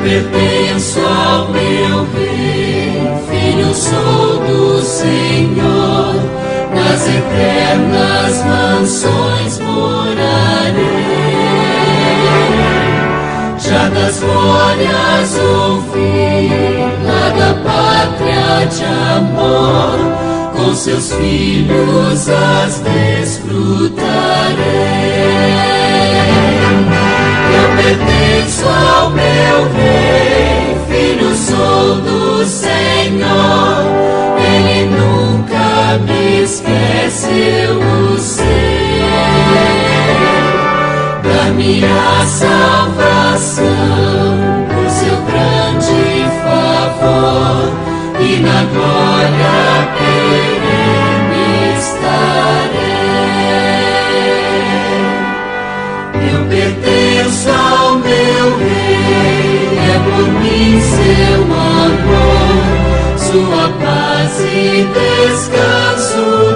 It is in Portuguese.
pertenço ao meu Rei, filho sou do Senhor, nas eternas mansões morarei. Já das glórias ouvi, lá da pátria de amor, com seus filhos as desfrutarei. Eu pertenço ao meu Rei, filho sou do Senhor, Ele nunca me esquece, eu o sei. Da minha salvação, por seu grande favor, e na glória perene estarei. Eu pertenço ao meu Rei, é por mim seu amor, sua paz e descanso